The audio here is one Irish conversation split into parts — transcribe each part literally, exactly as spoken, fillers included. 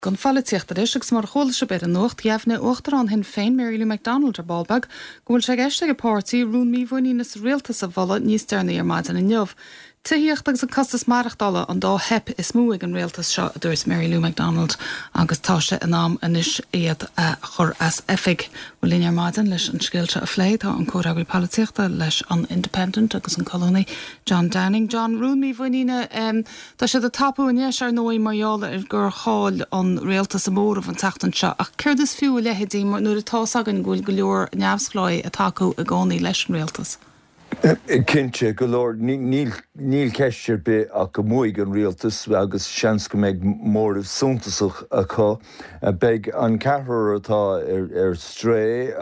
Gon fallitiachta is agus mar choilse be an nocht geafne ochtar an hin féin Mary Lou McDonald ar Balbag, gohfuil se geiste go pártí rún mí bhaoine nas rialtas a bhalla níos dearna ar maid an in neamh. Tuíocht agus an costas marachtála an dá hep is mú ag an rialtas seo a dúirs Mary Lou McDonald agus tá se an am inis iad a chur as effig bhfuil líon ar maid an leis an scéilte a phléid tá an córaigh políochta leis an Independent agus an colónaí John Downing. John, rún mí bhaoine um, tá sé a tapú inis ar nóí marheála ar gur cháil an réaltas a mór an tatan seo ach chuir is fiú lehédí mar nuair atá agan ghfuil go leor neamhsláid a taú a gánaí leis an réaltas. Cinse go leor níl ceistir be a go muig an rialtas agus seans go méid mór suntasach a cá beag an cethir atá ar stré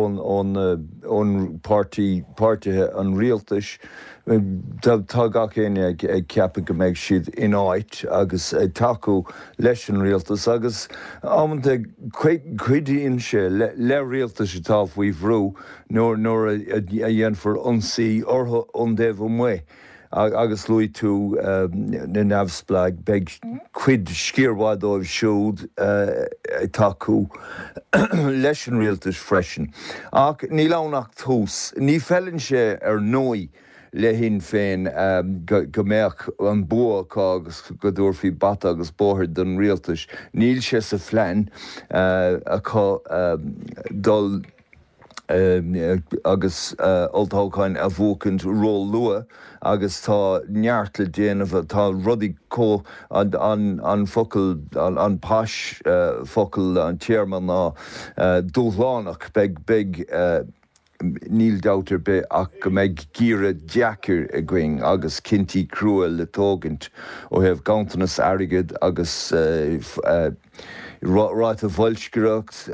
ón pártaithe an rialtas tá gach éine ag ceappa go méid siad in áit agus ag taú leis an rialtas agus ámanta chuidíonn sé le rialtas atá faoi bhrú nóair a dhéanfar ansaí ortha an déobh mu. agus luí tú na neamhspleag beag cuid scíorhádóibh siúd taú leis an rialtas freisin. Ach ní lánach tús, ní fellann sé ar nóí le hin féin go méach an buachá agus go dúirfií bat agus bóthir don rialtas. Níl sé sa phlean a cá dul agus oltáchain a bhócant ró lua agus tá neartla déanamh tá rudaí có an focail an páis focail an chairman ná dúlánach beag beag níl dátar be ach go méid gíre deacair a going agus cinntií cruúil le tógant ó hebh gantanas airgid agus ráit a bhailsceireacht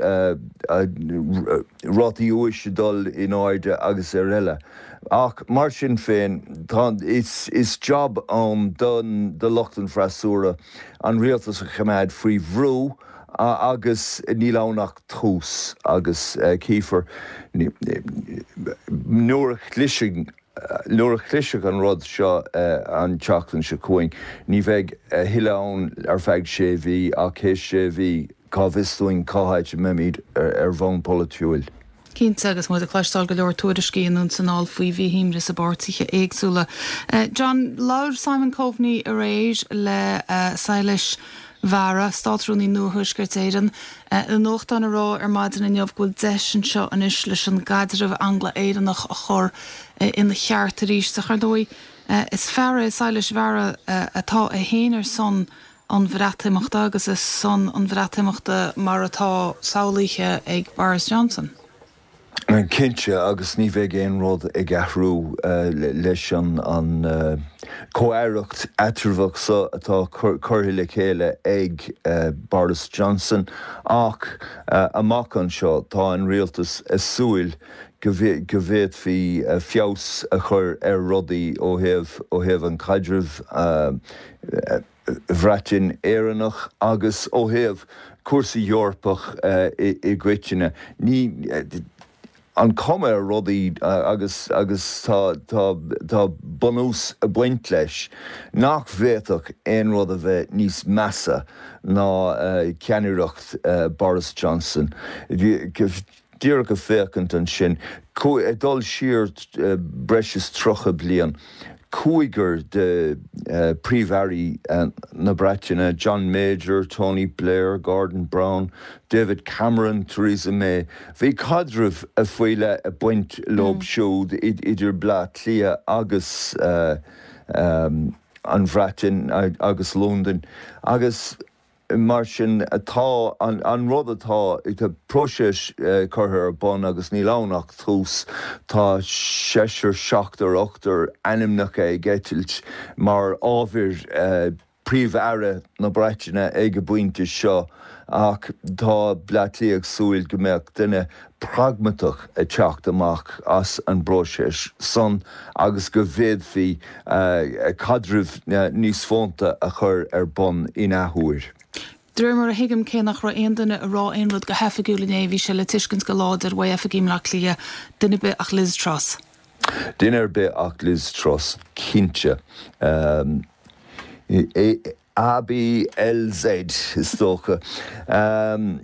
rátaí uaise dul in áide agus ar eile. Ach mar sin féin is, is job an don de lochtan freisúra an rialtas a chaméid faoi bhrú agus ní lánach tús agus cífar nuair a chliseigh Nuair a chliseach an rud seo an teachtain se cuaing, ní bheith hileán ar feadh sé bhí ach cé sé bhí cá bhistúin cáthid mimid ar bhán politiúil. Cínte agus muid a chláistáil go leor tuairiscíonún sanál faoi bhí híimre sa báirtithe éagsúla. John, láir Simon Coveney a réis le Saileis Vara, státrúní nuathúsgurt éireann an nócht an rá ar maidan in neamh ghfuil deisian seo an is leis an gaidirh angla éireannach a chur ina cheart a rís sa chardói is fearre Saileis Vara atá a héanaar son an bhreathimachta agus is son an bhreathimachta mar atá saolaithe ag Boris Johnson. An cinse agus ní bheith éon rud ag athrú leis an comhairleacht eitirbhach sa atá curthaí le chéile ag Boris Johnson ach amach an seo tá an rialtas is súil go bhéad fhí feabhas a chur ar rudaí ó thaobh an caidreamh bhreatin éireannach agus ó thaobh cuasaí Eorpach i gcuiteanna. Ní an cuma rudaí agus agus tá bunús a buint leis nach bhéadach aon rud a bheith níos measa ná ceannaireacht Boris Johnson. Díreach go fécant an sin dul siar breis trocha bliain. Cúigear de uh, príomhairí uh, na breiteanna John Major, Tony Blair, Gordon Brown, David Cameron, Theresa May. Bhí caidreamh a foiile a buint lob siúd idir bla clia agus uh, um, an bhreitin agus London. Agus mar sin atá an, an rud atá ag tá próisis uh, curtha ar bon agus ní lánach tús tá séisir seachtar ochtar animnach é geitilt mar ábhir uh, príomh-aire na breiteanna ag go buinte seo ach tá bleatlaíoch súil go mbeadh duine pragmatach a teacht amach as an bróisis son agus go bhéadfaí uh, caidreamh uh, níos fónta a chur ar bon in athúir. Dúir mar a hiigim cé nach ra aon duine a rá aon rud go hefagiúla bhí se le tuiscint go láidir wa efagím le lia duine be ach Liz Truss. Duine be ach Liz Truss cinse. Um, A B L Z is tócha. Um,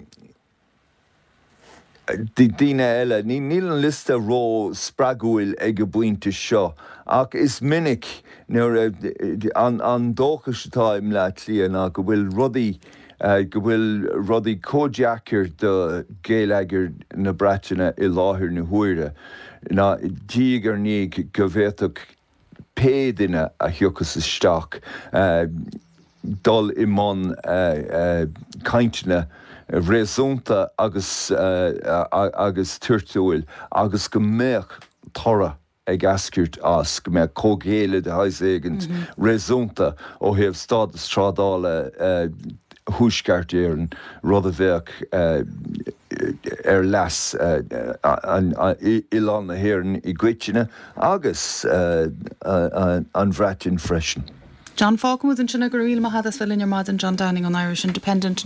Díine eile, ní níl an liste ró spragúil ag go buinte seo, ach is minic an, an dócha setá im le líana go bhfuil rudaí uh, go bhfuil rudaí códeachar do géileagar na breiteine i láthir na huaire. Na dígar ní go bhhéadach pédaine a thiocas isteach uh, dul i món uh, uh, caintine réasúnta agus, uh, agus tuirtúil, agus go méach tora ag ascirt as, go méach cógéile de hais éigent mm-hmm. réasúnta ó héamh stád strádála uh, thuisceart éireann rud a bheith uh, ar leas uh, an Ián na hÉireann i gcuiteine agus uh, uh, an bhreatin freisin. John Falcon was in Chinnagaril Mahadas Villian John Downing on Irish Independent.